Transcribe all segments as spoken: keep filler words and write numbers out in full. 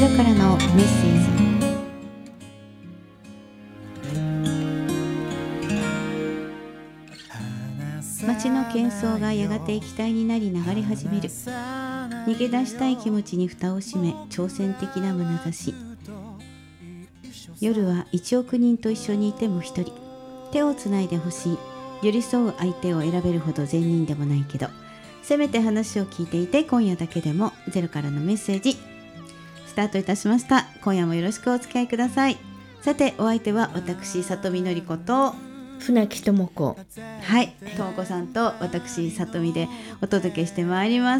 ゼロからのメッセージ。街の喧騒がやがて液体になり流れ始める。逃げ出したい気持ちに蓋を閉め、挑戦的な眼差し。夜はいちおく人と一緒にいても一人。手をつないでほしい。寄り添う相手を選べるほど善人でもないけど、せめて話を聞いていて、今夜だけでもゼロからのメッセージスタートいたしました。今夜もよろしくお付き合いください。さて、お相手は私里見のりこと船木智子、 はい、智子さんと私里見でお届けしてまいります。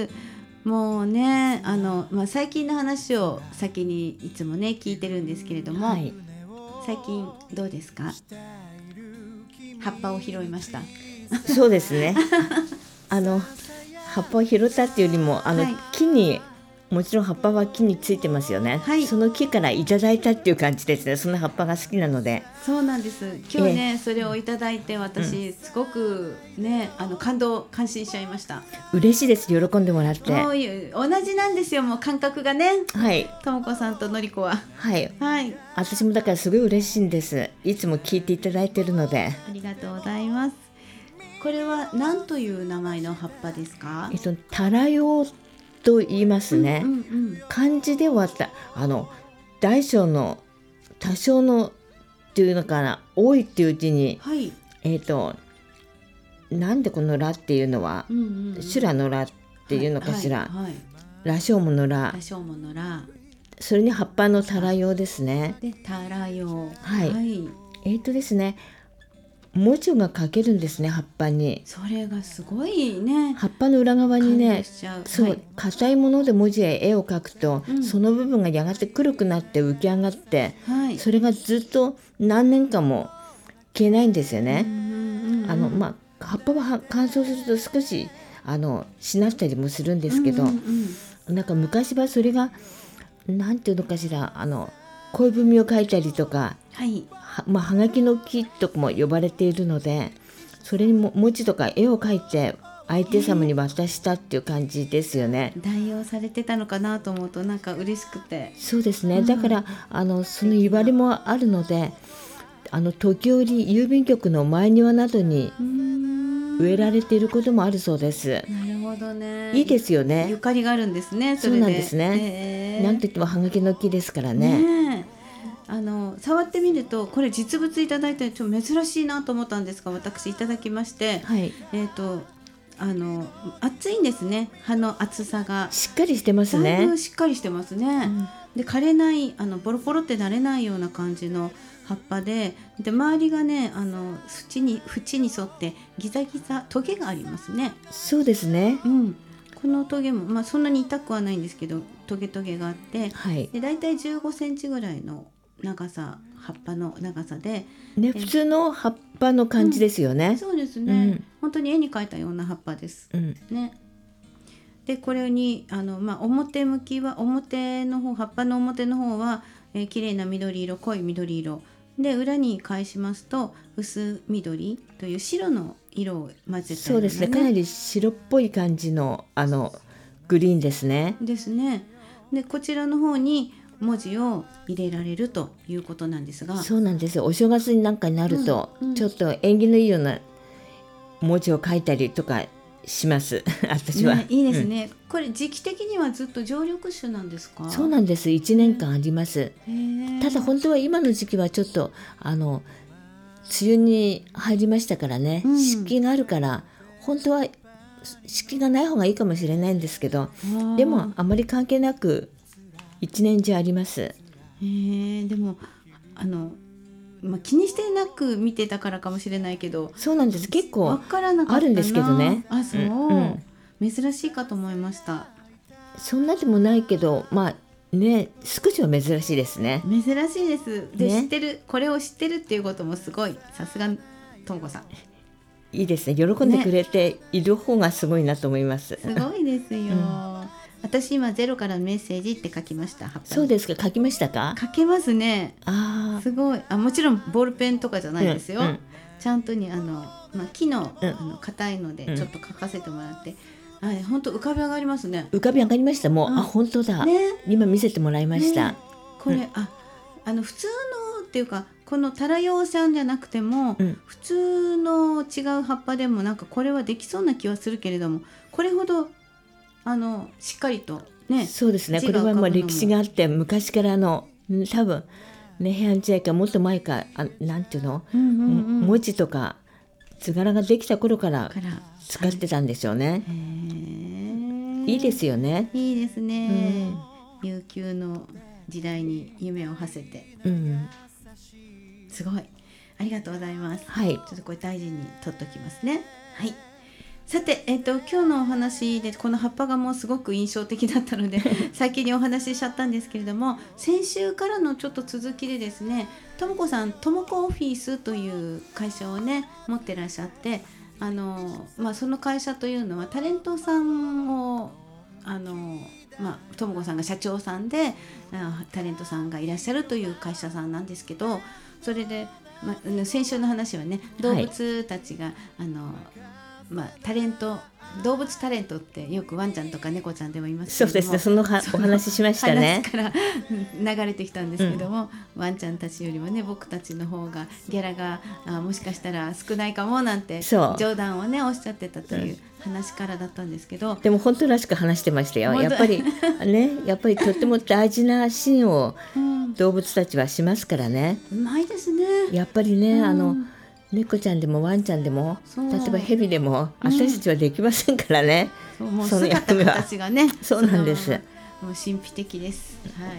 もうね、あの、まあ、最近の話を先にいつもね聞いてるんですけれども、はい、最近どうですか？葉っぱを拾いました。 そうですねあの葉っぱを拾ったっていうよりもあの、はい、木にもちろん葉っぱは木についてますよね、はい、その木からいただいたっていう感じですね。その葉っぱが好きなので。 そうなんです。今日ね、えー、それをいただいて私、うん、すごくね、あの感動感心しちゃいました。 嬉しいです。喜んでもらって。 もう同じなんですよ、もう感覚がね、 はい、 智子さんとのりこは、 はい、はい、私もだからすごい嬉しいんです。いつも聞いていただいているので。 ありがとうございます。これは何という名前の葉っぱですか？ えっとタラヨウと言いますね、うんうんうん、漢字ではあの大小の多少のっていうのかな、多いっていう字に、はい、えっとなんでこのラっていうのは、うんうんうん、修羅のラっていうのかしら、はいはいはい、羅生門のラ、 羅生門のラ、 それに葉っぱのタラヨウですね。 でタラヨウ、 はい、はい、えっとですね、文字が書けるんですね、葉っぱに。 それがすごいね。 葉っぱの裏側にね、そう、硬、はい、いもので文字や絵を描くと、うん、その部分がやがて黒くなって浮き上がって、はい、それがずっと何年間も消えないんですよね。あの、まあ、葉っぱは乾燥すると少しあのしなったりもするんですけど、うんうんうん、なんか昔はそれがなんていうのかしら、あの恋文を書いたりとか、はい、は, まあ、はがきの木とかも呼ばれているので、それにも文字とか絵を描いて相手様に渡したっていう感じですよね。 代用されてたのかなと思うとなんか嬉しくて。 そうですね、うん、だからあのその言われもあるので、あの時折郵便局の前庭などに植えられていることもあるそうです。 なるほどね。 いいですよね。 ゆかりがあるんですね。それで。 そうなんですね、えー、なんといってもはがきの木ですからね。 ね、あの触ってみるとこれ実物いただいてちょっと珍しいなと思ったんですが、私いただきまして、はい、えーとあの厚いんですね。葉の厚さがしっかりしてますね。 だいぶしっかりしてますね、うん、で枯れない、あのボロボロってなれないような感じの葉っぱで、で周りがね、あの縁に縁に沿ってギザギザトゲがありますね。 そうですね、 うん、このトゲも、まあ、そんなに痛くはないんですけどトゲトゲがあって、はい、でだいたいじゅうごセンチぐらいの長さ、葉っぱの長さで、 ね、普通の葉っぱの感じですよね、 うん、そうですね、うん、本当に絵に描いたような葉っぱです、うんね、でこれにあの、まあ、表向きは表の方、葉っぱの表の方は、えー、綺麗な緑色、濃い緑色で、裏に返しますと薄緑という白の色を混ぜたような、ね、 そうですね、かなり白っぽい感じのあのグリーンですね。 ですね。でこちらの方に文字を入れられるということなんですが、 そうなんですよ。お正月になんかになると、うんうん、ちょっと縁起のいいような文字を書いたりとかします私は、 ね、いいですね、うん、これ時期的にはずっと常緑種なんですか？ そうなんです、いちねんかんあります。ただ本当は今の時期はちょっとあの梅雨に入りましたからね、うん、湿気があるから本当は湿気がない方がいいかもしれないんですけど、でもあまり関係なく一年中あります。へー、でもあの、まあ、気にしてなく見てたからかもしれないけど、 そうなんです、結構わからなかったな、 あるんですけどね。 あ、そう、うんうん、珍しいかと思いました。 そんなでもないけど、まあね、少しは珍しいですね。 珍しいですで、ね、知ってる、これを知ってるっていうこともすごい、さすがともこさん、 いいですね。喜んでくれている方がすごいなと思います、 ね、すごいですよ、うん、私今ゼロからメッセージって書きました。 そうですか、書きましたか？ 書けますね。あ、すごい。あ、もちろんボールペンとかじゃないですよ、うんうん、ちゃんとにあの、まあ、木の、うん、あの硬いのでちょっと書かせてもらって、 あ本当浮かび上がりますね。 浮かび上がりました。もう、うん、あ本当だ、ね、今見せてもらいました、 ね、これ、うん、ああの普通のっていうかこのタラヨウさんじゃなくても、うん、普通の違う葉っぱでもなんかこれはできそうな気はするけれども、これほどあのしっかりとね。 そうですね。これはもう歴史があって昔からの多分ね平安時代かもっと前かあなんていうの、うんうんうん、文字とか図柄ができた頃から使ってたんでしょうね。はい、いいですよね。 いいですね、うん、悠久の時代に夢を馳せて、うん、すごいありがとうございます、はい、ちょっとこれ大事に取っときますね。はい、さて、えーと、今日のお話でこの葉っぱがもうすごく印象的だったので先にお話ししちゃったんですけれども、先週からのちょっと続きでですね、ともこさんともこオフィスという会社をね持ってらっしゃって、あの、まあ、その会社というのはタレントさんをあのまあ、ともこさんが社長さんでタレントさんがいらっしゃるという会社さんなんですけど、それで、まあ、先週の話はね動物たちが、はい、あのまあ、タレント動物タレントってよくワンちゃんとか猫ちゃんでも言いますけども、 そうですね、そのはお話ししましたね。 話から流れてきたんですけども、うん、ワンちゃんたちよりもね僕たちの方がギャラがあもしかしたら少ないかもなんて冗談をねおっしゃってたという話からだったんですけど、うん、 でも本当らしく話してましたよ。やっぱりねやっぱりとっても大事なシーンを動物たちはしますからね、 うん、うまいですね。 やっぱりね、うん、あの猫ちゃんでもワンちゃんでも例えばヘビでも私たちはできませんからね、 うん、そうもうその役目は姿形がねそうなんです。 もう神秘的です、はい、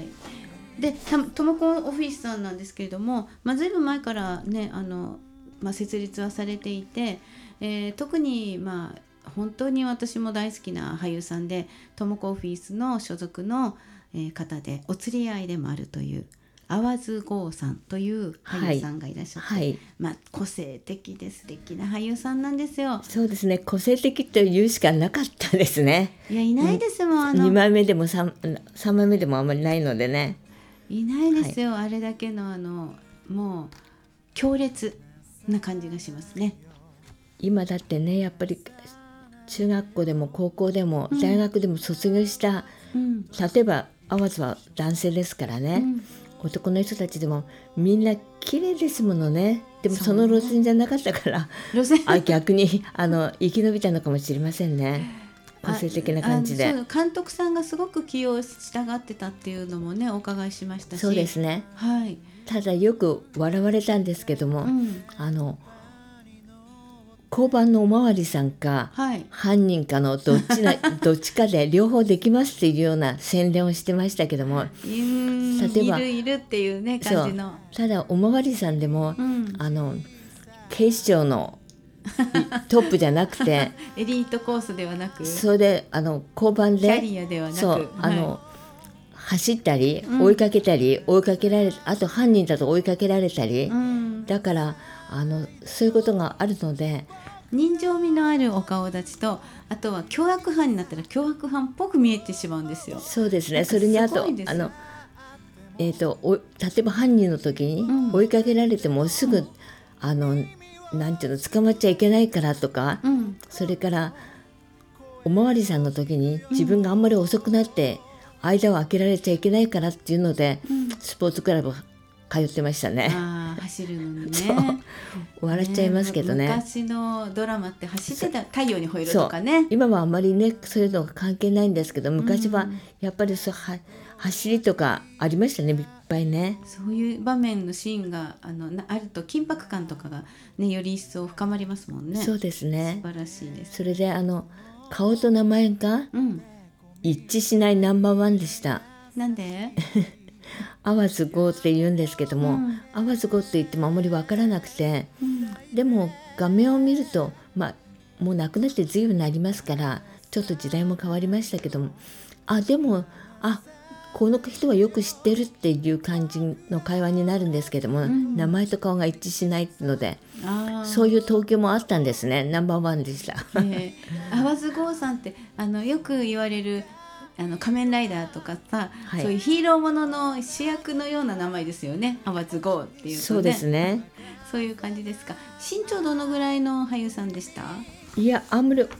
でともこオフィスさんなんですけれども、まあ、ずいぶん前からねあの、まあ、設立はされていて、えー、特にまあ本当に私も大好きな俳優さんでともこオフィスの所属の、えー、方でお釣り合いでもあるという淡津剛さんという俳優さんがいらっしゃって、はいはい、まあ、個性的で素敵な俳優さんなんですよ。 そうですね、個性的というしかなかったですね。 いやいないですもん、あのにまいめでも 3, さんまいめでもあんまりないのでね、 いないですよ、はい、あれだけのあのもう強烈な感じがしますね。 今だってねやっぱり中学校でも高校でも大学でも卒業した、うん、例えば淡津は男性ですからね、うん、男の人たちでもみんな綺麗ですものね。でもその路線じゃなかったからあ逆にあの生き延びたのかもしれませんね。個性的な感じで。 そう監督さんがすごく気をしたがってたっていうのもねお伺いしましたし。 そうですね、 はい、 ただよく笑われたんですけども、うん、あの交番のおまわりさんか、はい、犯人かのどっちなどっちかで両方できますっていうような宣伝をしてましたけども、 例えばいるいるっていうね感じの。 ただおまわりさんでも、うん、あの警視庁のトップじゃなくてエリートコースではなく、 それであの交番でキャリアではなく、 そうあの、はい、走ったり追いかけたり、うん、追いかけられあと犯人だと追いかけられたり、うん、だからあのそういうことがあるので人情味のあるお顔立ちと、あとは凶悪犯になったら凶悪犯っぽく見えてしまうんですよ。 そうですね。それにあとあの、えー、とお例えば犯人の時に追いかけられてもすぐ、うん、あのなんていうの捕まっちゃいけないからとか、うん、それからおまわりさんの時に自分があんまり遅くなって間を空けられちゃいけないからっていうので、うん、スポーツクラブ通ってましたね。 あ走るのにね笑っちゃいますけどね。 昔のドラマって走ってた太陽に吠えるとかね。 今はあんまりねそういうのが関係ないんですけど、昔はやっぱりそうは走りとかありましたね、いっぱいね。 そういう場面のシーンが あ, のあると緊迫感とかが、ね、より一層深まりますもんね。 そうですね、 素晴らしいです。 それであの顔と名前が一致しないナンバーワンでした。 なんで淡津剛って言うんですけども、うん、淡津剛って言ってもあまり分からなくて、うん、でも画面を見ると、まあ、もう亡くなって随分なりますからちょっと時代も変わりましたけども、あでもあこの人はよく知ってるっていう感じの会話になるんですけども、うん、名前と顔が一致しないので、そういう統計もあったんですね。ナンバーワンでした。 えー、淡津剛さんってあのよく言われるあの仮面ライダーとかさ、はい、そういうヒーローものの主役のような名前ですよね。淡津剛っていうとね。 そうですね。 そういう感じですか。身長どのぐらいの俳優さんでした？ いやあんまり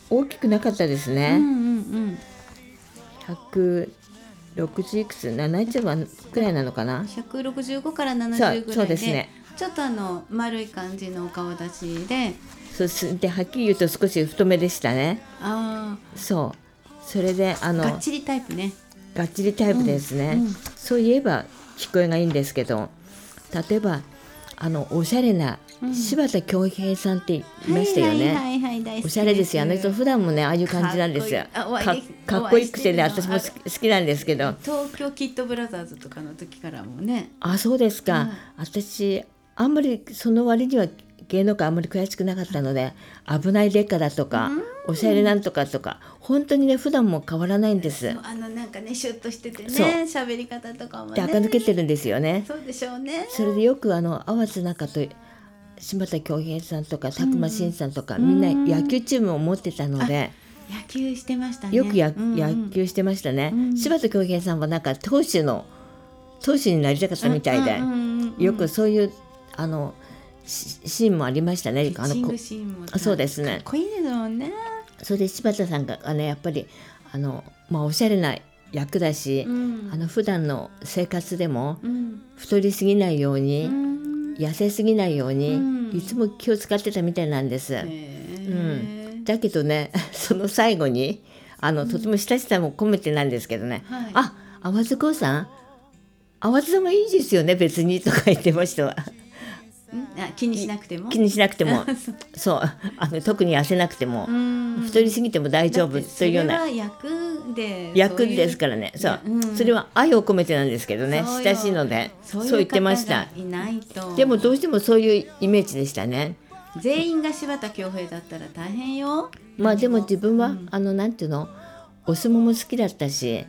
大きくなかったですね、 うんうんうん、 ひゃくろくじゅういくつななじゅうくらいなのかな。 ひゃくろくじゅうごからななじゅうぐらいで、 そうですね、 ちょっとあの丸い感じのお顔立ちで、 そうではっきり言うと少し太めでしたね。 あそうそれであのがっちりタイプね。 がっちりタイプですね、うんうん、そういえば聞こえがいいんですけど、例えばあのおしゃれな柴田恭平さんっていましたよね。おしゃれですよ、あの人普段もねああいう感じなんですよ。か, かっこいいくてね、私も好きなんですけど、 東京キッドブラザーズとかの時からもね。 あ、そうですか、うん、私あんまりその割には芸能界あんまり詳しくなかったので、危ない劣化だとか、うん、おしゃれなんとかとか本当にね普段も変わらないんです。 あのなんかねシュッとしててね、喋り方とかもね、 で垢抜けてるんですよね。 そうでしょうね。 それでよくあの淡津中と柴田恭平さんとか佐久間慎さんとか、うん、みんな野球チームを持ってたので、 野球してましたね。 よくや、うんうん、野球してましたね、うん、柴田恭平さんはなんか投手の投手になりたかったみたいで、うんうんうんうん、よくそういうあのシーンもありましたね。 ピッチングシーンもあそうですね。 かっこいいですもんね。 それで柴田さんがあのやっぱりあの、まあ、おしゃれな役だし、うん、あの普段の生活でも、うん、太りすぎないように、うん、痩せすぎないように、うん、いつも気を使ってたみたいなんです、うん、だけどねその最後にあの、うん、とても親しさも込めてなんですけどね、はい、あ、淡津子さん淡津さんがいいですよね別にとか言ってましたわ。 あ気にしなくても気にしなくてもそうあの特に痩せなくても太りすぎても大丈夫というような。 それは役で役ですからね。そう、うん、それは愛を込めてなんですけどね、親しいのでそう言ってました。 いないとでもどうしてもそういうイメージでしたね。 全員が柴田恭平だったら大変よ。 まあでも自分は、うん、あのなんていうのお相撲も好きだったし、うん、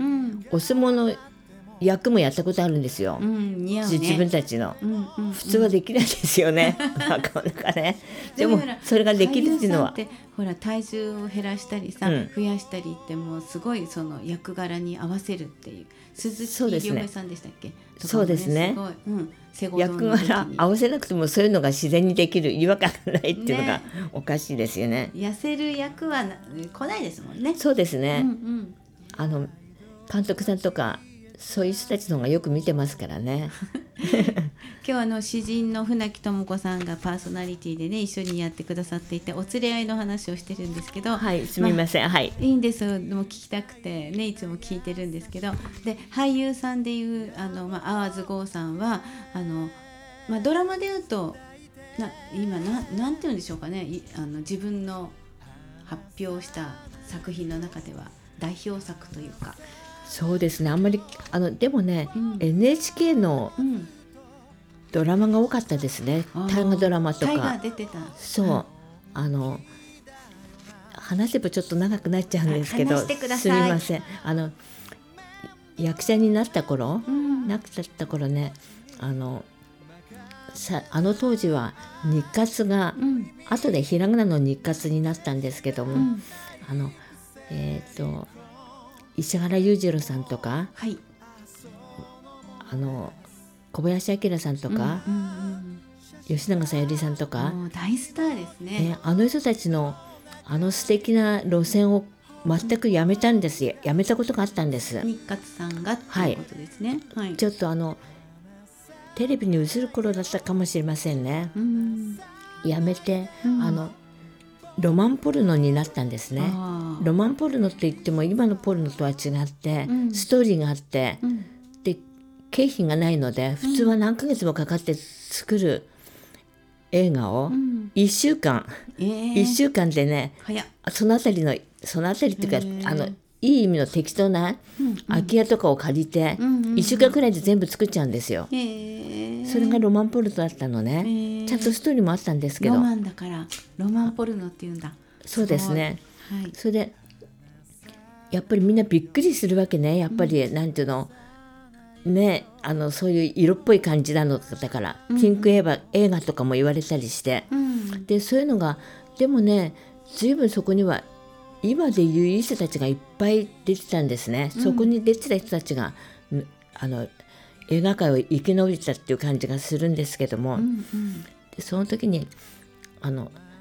お相撲の役もやったことあるんですよ、 うん似合うね、 自分たちの、うんうんうん、普通はできないですよねなかなかね。でもそれができるっていうのはほら体重を減らしたりさ、うん、増やしたりってもうすごいその役柄に合わせるっていう鈴木亮平さんでしたっけ。 そうですね、 すごい、うん、 役柄合わせなくてもそういうのが自然にできる違和感がないっていうのがおかしいですよね。 痩せる役は来ないですもんね。 そうですね、 うんうん、 あの監督さんとかそういう人たちの方がよく見てますからね今日あの詩人の船木智子さんがパーソナリティでね一緒にやってくださっていてお連れ合いの話をしてるんですけど、 はいすみません、まあ、はいいいんですでも聞きたくてねいつも聞いてるんですけど、で俳優さんでいうあの、まあ、淡津剛さんはあの、まあ、ドラマでいうとな今 な, なんて言うんでしょうかね、あの自分の発表した作品の中では代表作というか。 そうですね、あんまりあのでもね、うん、エヌエイチケー のドラマが多かったですね、うん、大河ドラマとか。 大河出てた。 そう、うん、あの話せばちょっと長くなっちゃうんですけどすみません。あの役者になった頃、うん、なくなった頃ね、あのさあの当時は日活が、うん、後でひらがなの日活になったんですけども、うん、あのえっ、ー、と石原裕次郎さんとか、 はい、 あの小林明さんとか、うんうんうん、吉永小百合さんとか、 もう大スターですね。 ね、あの人たちのあの素敵な路線を全くやめたんですよ。やめたことがあったんです。 日活さんがっていうことですね。はいはい、 ちょっとあのテレビに映る頃だったかもしれませんね。うん、やめて、うん、あのロマンポルノになったんですね。ロマンポルノって言っても今のポルノとは違って、うん、ストーリーがあって、うん、で経費がないので普通は何ヶ月もかかって作る映画をいっしゅうかん、うん、いっしゅうかんでね、そのあたりのそのあたりっていうかあのいい意味の適当な空き家とかを借りて、うんうん、いっしゅうかんくらいで全部作っちゃうんですよ。それがロマンポルノだったのね。ちゃんとストーリーもあったんですけど。 ロマンだからロマンポルノっていうんだ。 そうですね。はい、それでやっぱりみんなびっくりするわけね。やっぱり、うん、なんていうのね、あのそういう色っぽい感じなのだから、うん、ピンク映画、映画とかも言われたりして、うん、でそういうのがでもね随分そこには今でいういい人たちがいっぱい出てたんですね。うん、そこに出てた人たちがあの映画界を生き延びたっていう感じがするんですけども、うんうん、でその時にあの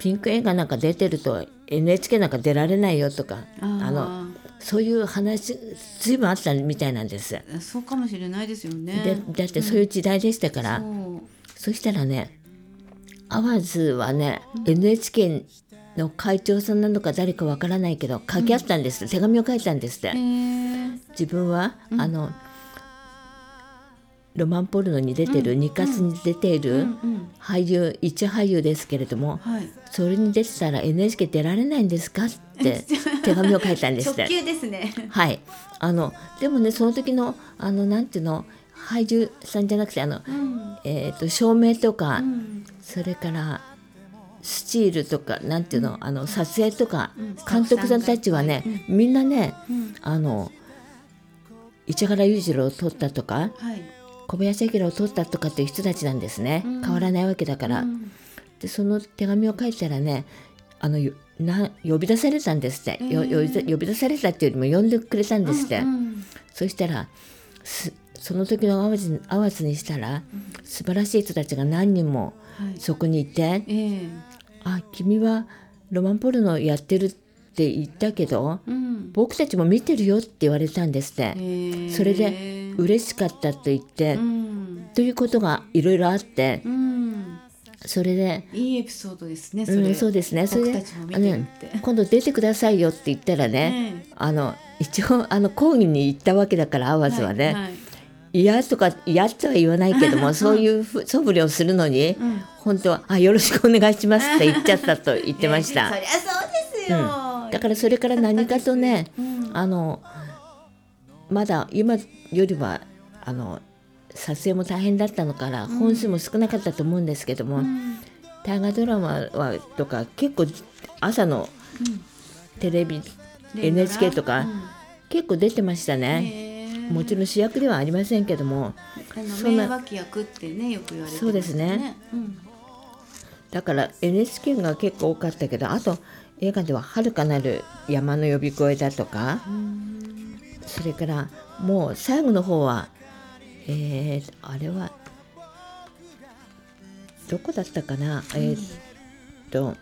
ピンク映画なんか出てると エヌエイチケー なんか出られないよとか、あのそういう話ずいぶんあったみたいなんです。 そうかもしれないですよね。 でだってそういう時代でしたから、うん、そ, そしたらね淡路はね、うん、エヌエイチケー の会長さんなのか誰かわからないけど書き合ったんです、うん、手紙を書いたんですって。自分は、うん、あのロマンポルノに出てる、うん、ニカスに出ている俳優、一俳優ですけれども、はい、それに出てたら エヌエイチケー 出られないんですかって手紙を書いたんですって。 直球ですね。 はい。あのでもねその時のあのなんていうの俳優さんじゃなくてあの、うん、えーと照明とか、うん、それからスチールとかなんていうの、うん、あの撮影とか、うん、監督さんたちはね、うん、みんなね、うん、あの市原裕次郎を撮ったとか、はい、小林明を撮ったとかっていう人たちなんですね、うん、変わらないわけだから、うん、でその手紙を書いたらねあのな呼び出されたんですって、えー、呼び出されたっていうよりも呼んでくれたんですって、うんうん、そしたらその時の淡路、淡路にしたら、うん、素晴らしい人たちが何人もそこにいて、はいえー、あ君はロマンポルノやってるって言ったけど、うん、僕たちも見てるよって言われたんですって、えー、それで嬉しかったと言って、うん、ということがいろいろあって、うん、それでいいエピソードですねそれ、 うん、そうですね。それで僕たちも見てるって、 今度出てくださいよって言ったらね、えー、あの一応あの講義に行ったわけだから淡路はね、はいはい、嫌とか嫌とは言わないけどもそういう素振りをするのに、うん、本当はあよろしくお願いしますって言っちゃったと言ってました。 そりゃそうですよ、 うん、だからそれから何かとね、うん、あのまだ今よりはあの撮影も大変だったのから本数も少なかったと思うんですけども、うん、大河ドラマはとか結構朝のテレビ、うん、エヌエイチケー とか、うん、結構出てましたね。もちろん主役ではありませんけども、 あの名脇役ってねよく言われてますね。 そうですね、うん、だから エヌエイチケー が結構多かったけど、あと映画では遥かなる山の呼び声だとか、うん、それからもう最後の方はえー、あれはどこだったかな、うん、えー、っと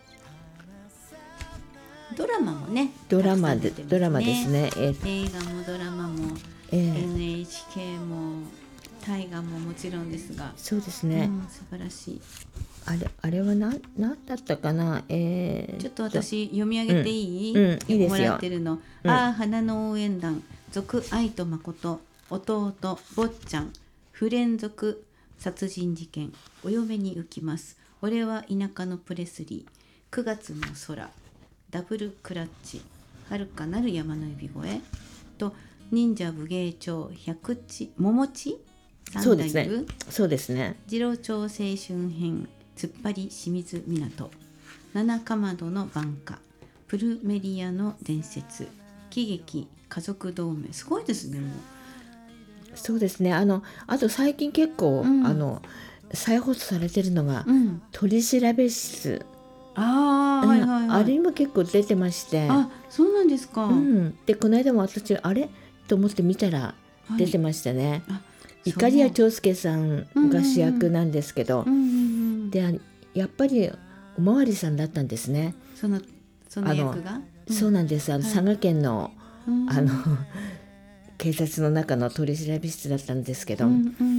ドラマもねドラマで、ね、ドラマですね、 えー、映画もドラマも、えー、エヌエイチケー も大河ももちろんですが、 そうですね、 うん、素晴らしい。 あれあれは何だったかな、えー、 ちょっと私読み上げていい、 うんうん、いいですよ。 もらってるの、うん、ああ花の応援団続愛と誠弟坊ちゃん不連続殺人事件お嫁に浮きます俺は田舎のプレスリーくがつの空ダブルクラッチ遥かなる山の呼び声と忍者武芸帳百地桃地そうですねそうですね次郎長青春編突っ張り清水港七かまどの挽歌プルメリアの伝説喜劇家族同盟すごいですね。もうそうですね。あのあと最近結構、うん、あの再放送されてるのが、うん、取調室、 あ、はいはいはい、 あれにも結構出てまして、 あ、そうなんですか、 うん、でこの間も私あれと思って見たら出てましたね、はい、碇谷長介さんが主役なんですけど、うんうんうん、でやっぱりおまわりさんだったんですね。 そのその役が、 うん、そうなんです。あの、はい、佐賀県の、うん、あの警察の中の取調室だったんですけど、うんうんうん、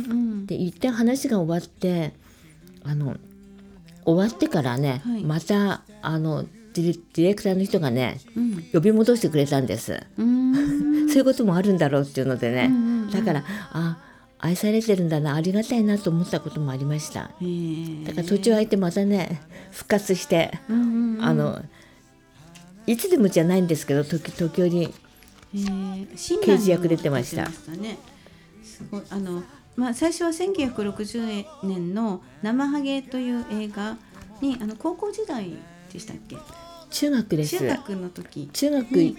で一旦話が終わってあの終わってからね、はい、またあのディレクターの人がね、うん、呼び戻してくれたんです。うーんそういうこともあるんだろうっていうのでね、うんうんうん、だからあ愛されてるんだなありがたいなと思ったこともありました。だから途中空いてまたね復活して、うんうんうん、あのいつでもじゃないんですけど時時折えー、刑事役出てました。 ね、すごいあの、まあ、最初はせんきゅうひゃくろくじゅうねんの生ハゲという映画にあの高校時代でしたっけ。 中学です。 中学の時中学、うん、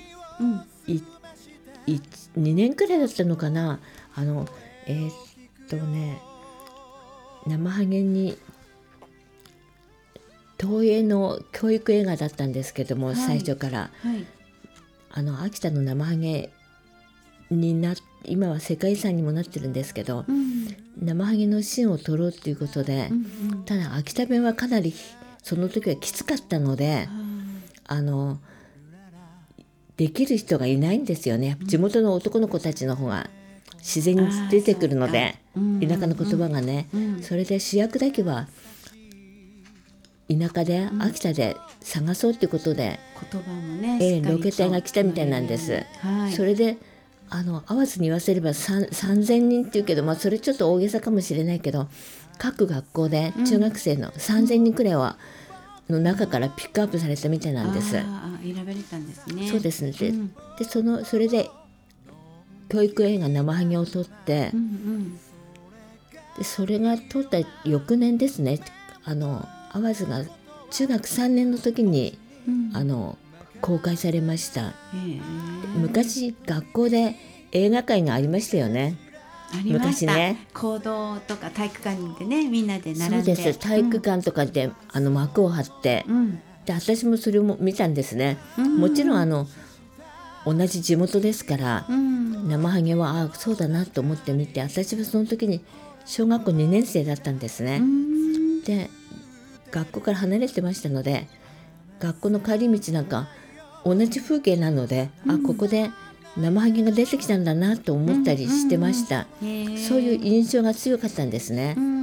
いいにねんくらいだったのかな。あのえー、っとね生ハゲに東映の教育映画だったんですけども、はい、最初から、はい、あの秋田の生ハゲにな今は世界遺産にもなってるんですけど、うん、生ハゲのシーンを撮ろうということで、うんうん、ただ秋田弁はかなりその時はきつかったので、あのできる人がいないんですよね。地元の男の子たちの方が自然に出てくるので、田舎の言葉がね、それで主役だけは田舎で、秋田で探そうってことで、 言葉もね、 えー、ロケ隊が来たみたいなんです、はい、それであの会わずに言わせればさんぜんにんっていうけど、まあ、それちょっと大げさかもしれないけど、各学校で中学生のさんぜんにんくらいは、の中からピックアップされたみたいなんです。 あ選ばれたんですね。 そうですね。で、うん、でそのそれで教育映画生ハゲを撮って、うんうん、でそれが撮った翌年ですね。あの淡路が中学さんねんの時に、うん、あの公開されました。昔学校で映画会がありましたよね。 ありました。昔ね、講堂とか体育館でね、みんなで並んで。 そうです。体育館とかで、うん、あの幕を張って、うん、で私もそれも見たんですね。うん、もちろんあの同じ地元ですから、うん、生ハゲはあそうだなと思って見て、私はその時に小学校にねん生だったんですね。うん、で学校から離れてましたので、学校の帰り道なんか同じ風景なので、うん、あここで生ハゲが出てきたんだなと思ったりしてました、うんうんうん、そういう印象が強かったんですね、うん、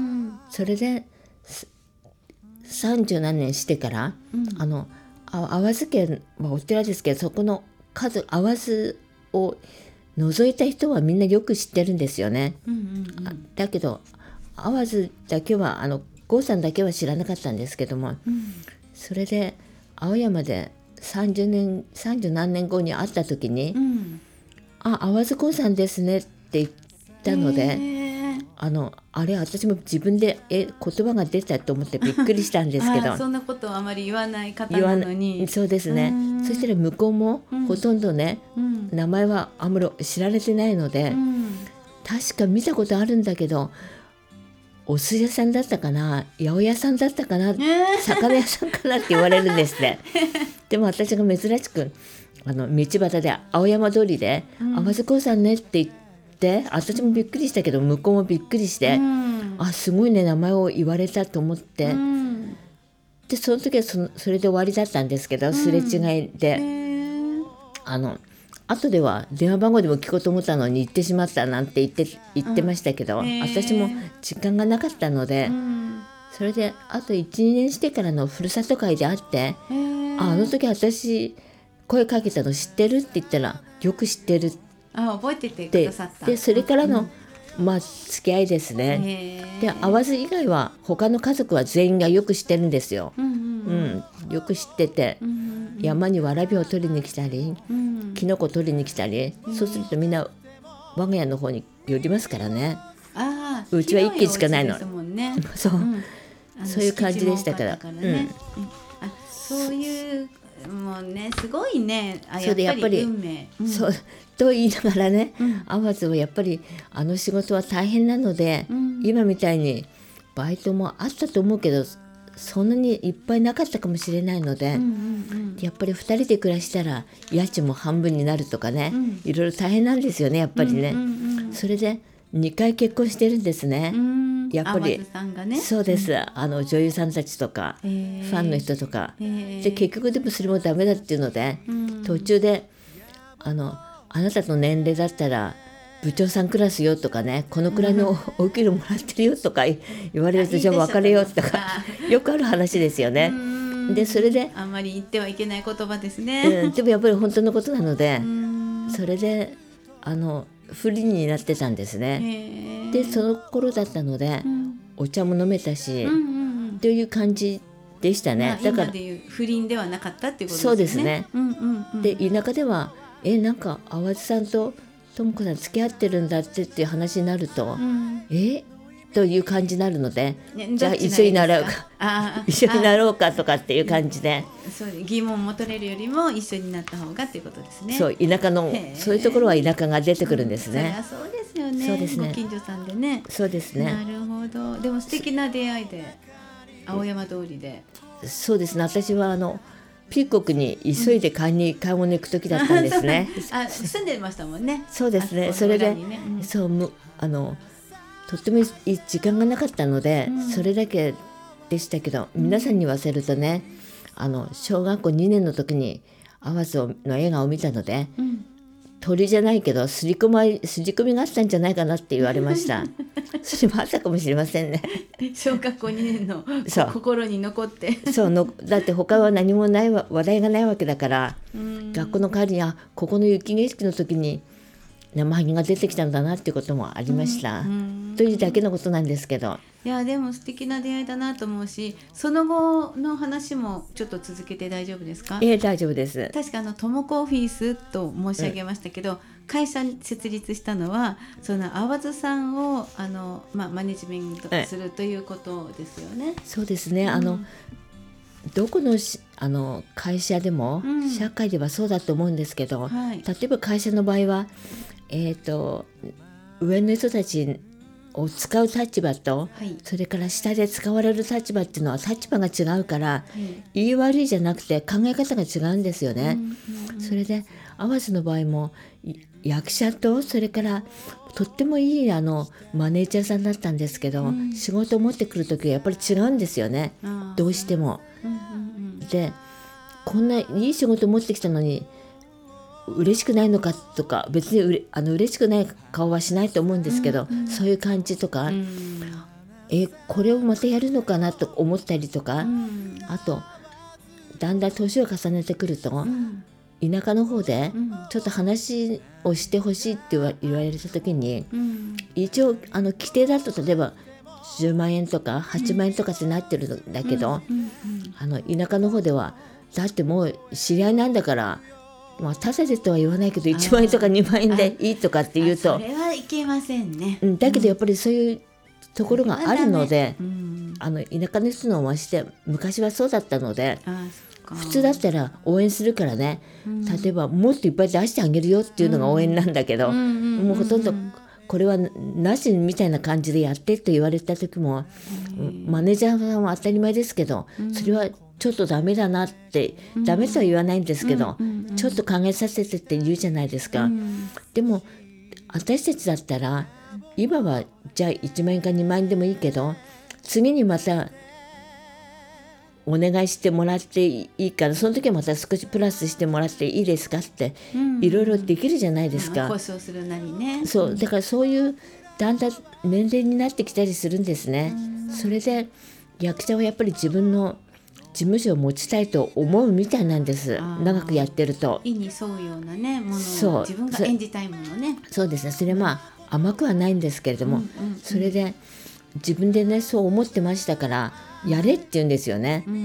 それでさんじゅうなんねんしてから、うん、あの淡路家はお寺ですけど、そこの数淡路を除いた人はみんなよく知ってるんですよね、うんうんうん、だけど淡路だけはあの郷さんだけは知らなかったんですけども、うん、それで青山でさんじゅうねんさんじゅう何年後に会った時に、うん、あ淡路郷さんですねって言ったので、あのあれ私も自分でえ言葉が出たと思ってびっくりしたんですけどそんなことはあまり言わない方なのに。 そうですね。そしたら向こうもほとんどね、うん、名前はあんまり知られてないので、うん、確か見たことあるんだけど、お寿司屋さんだったかな、八百屋さんだったかな、魚屋さんかなって言われるんですねでも私が珍しくあの道端で青山通りで、うん、淡路郷さんねって言って私もびっくりしたけど向こうもびっくりして、うん、あすごいね名前を言われたと思って、うん、でその時は そ, それで終わりだったんですけど、すれ違いで、うん、あの後では電話番号でも聞こうと思ったのに行ってしまったなんて言って、言ってましたけど、うん、私も時間がなかったので、うん、それであといちにねんしてからのふるさと会で会って、あ, あの時私声かけたの知ってるって言ったらよく知ってるって、 あ覚えててくださった。 でそれからの、うん、まあ付き合いですね。で淡路以外は他の家族は全員がよく知ってるんですよ、うんうんうん、よく知ってて、うんうんうん、山にわらびを取りに来たり、うん、キノコ取りに来たり、うん、そうするとみんな我が家の方に寄りますからね。 あうちは一軒しかないの、 ね、 そう、うん、そういう感じでしたから、 からね、うん、あそういうもうねすごいね。あそれでやっぱり運命、 うん、そうと言いながらね、うん、淡路はやっぱりあの仕事は大変なので、うん、今みたいにバイトもあったと思うけどそんなにいっぱいなかったかもしれないので、うんうんうん、やっぱりふたりで暮らしたら家賃も半分になるとかね、うん、いろいろ大変なんですよねやっぱりね、うんうんうん、それでにかい結婚してるんですね、うん、やっぱりさんがね、 そうです、うん、あの女優さんたちとか、ファンの人とかで結局でもそれもダメだっていうので、うん、途中であのあなたの年齢だったら部長さんクラスよとかね、このくらいのお給料もらってるよとか言われると、じゃあ別れよとかよくある話ですよね。でそれであんまり言ってはいけない言葉ですね、 うん、でもやっぱり本当のことなので、それであの不倫になってたんですね。でその頃だったので、うん、お茶も飲めたし、うんうんうん、という感じでしたね、 まあ、だから今でいう不倫ではなかったっていうことですね。 そうですね、 うんうんうん、 で田舎ではえなんか淡路さんととも子さん付き合ってるんだってっていう話になると、うん、えという感じになるので、ね、じゃあ一緒になろうかあ一緒になろうかとかっていう感じで、 そう疑問を持たれるよりも一緒になった方がっていうことですね。 そう田舎のそういうところは田舎が出てくるんですね、 うん、そりゃそうですよね。 そうですね、 ご近所さんでね。 そうですね。 なるほど。でも素敵な出会いで青山通りで。 そうですね、私はあのピーコックに急いで買いに、うん、買い物行く時だったんですねあ住んでましたもんね。 そうですね、それで、ねうん、そうむあのとっても時間がなかったので、うん、それだけでしたけど、皆さんに言わせるとね、あの小学校にねんの時に淡路の映画を見たので、うん、鳥じゃないけどすり込みすり込みがあったんじゃないかなって言われましたそれもあったかもしれませんね小学校にねんの心に残ってそうのだって他は何もないわ話題がないわけだから、学校の帰りに、あ、ここの雪景色の時に生ハゲが出てきたんだなっていうこともありました、というだけのことなんですけど、 いやでも素敵な出会いだなと思うし、その後の話もちょっと続けて大丈夫ですか？ ええ、大丈夫です。 確かあのトモコオフィスと申し上げましたけど、うん、会社設立したのはその淡津さんをあの、まあ、マネジメントするということですよね。 そうですね、うん、あのどこのあの会社でも、うん、社会ではそうだと思うんですけど、はい、例えば会社の場合は、えーと、上の人たちを使う立場と、はい、それから下で使われる立場っていうのは立場が違うから、はい、言い悪いじゃなくて考え方が違うんですよね、うんうん、それで淡路の場合も役者とそれからとってもいいあのマネージャーさんだったんですけど、うん、仕事を持ってくる時はやっぱり違うんですよね、どうしても、うんうんうん、でこんないい仕事を持ってきたのに嬉しくないのかとか、別にうれあの嬉しくない顔はしないと思うんですけど、うんうん、そういう感じとか、うん、えこれをまたやるのかなと思ったりとか、うん、あとだんだん年を重ねてくると、うん、田舎の方でちょっと話をしてほしいって言わ、言われた時に、うん、一応あの規定だと例えばじゅうまんえんとかはちまんえんとかってなってるんだけど、うんうんうん、あの田舎の方ではだってもう知り合いなんだから、まあ、ただでとは言わないけどいちまんえんとかにまんえんでいいとかって言うと、 それはいけませんね、 うん、だけどやっぱりそういうところがあるので、うん、あの田舎の人のまして昔はそうだったので、普通だったら応援するからね、うん、例えばもっといっぱい出してあげるよっていうのが応援なんだけど、うん、もうほとんどこれはなしみたいな感じでやってって言われた時も、うん、マネージャーさんは当たり前ですけど、それはちょっとダメだなって、うん、ダメとは言わないんですけど、うんうんうん、ちょっと考えさせてって言うじゃないですか、うん、でも私たちだったら今はじゃあいちまんえんかにまんえんでもいいけど、次にまたお願いしてもらっていいから、その時はまた少しプラスしてもらっていいですかっていろいろできるじゃないですか、 交渉するなりね。 そうだからそういうだんだん年齢になってきたりするんですね、うん、それで役者はやっぱり自分の事務所を持ちたいと思うみたいなんです。長くやってると意に沿うようなねものを自分が演じたいものね。 そうですね、それはまあ甘くはないんですけれども、うんうんうん、それで自分でねそう思ってましたからやれって言うんですよね、うん、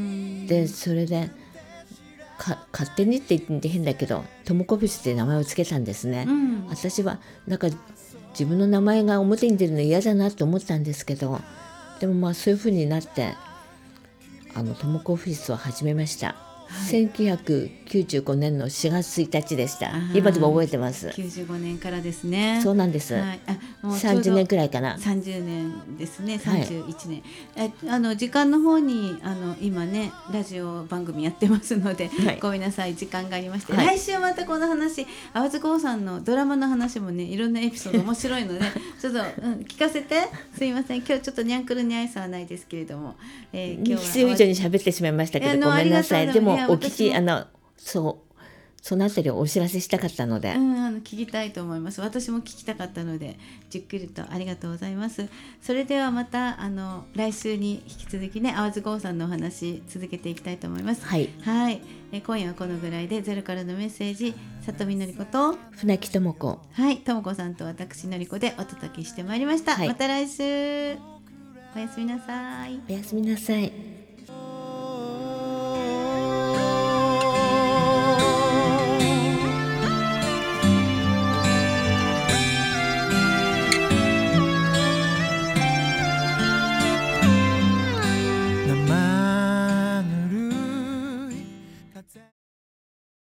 でそれでか勝手にって言って変だけどトモコフィスって名前をつけたんですね、うん、私はなんか自分の名前が表に出るの嫌だなと思ったんですけど、でもまあそういう風になってあのトモコオフィスを始めました、はい、せんきゅうひゃくきゅうじゅうごねんのしがつついたちでした。今でも覚えてます。 きゅうじゅうごねんからですね。 そうなんです、はい、あもうさんじゅうねんくらいかな。 さんじゅうねんですね。さんじゅういちねん、はい、えあの時間の方にあの今ねラジオ番組やってますので、はい、ごめんなさい時間がありまして、はい、来週またこの話淡津剛さんのドラマの話もねいろんなエピソード面白いのでちょっと、うん、聞かせて。すいません今日ちょっとニャンクルニャイさはないですけれども、 えー、今日は必要以上に喋ってしまいましたけどごめんなさい。でもお聞きあのそうそのあたりをお知らせしたかったので、 うん、あの聞きたいと思います。私も聞きたかったのでじっくりとありがとうございます。それではまたあの来週に引き続きね淡津剛さんのお話続けていきたいと思います。 はい、 はい、え今夜はこのぐらいでゼロからのメッセージ里見のりこと船木智子はい智子さんと私のりこでお届けしてまいりました、はい、また来週おやすみなさい。 おやすみなさい。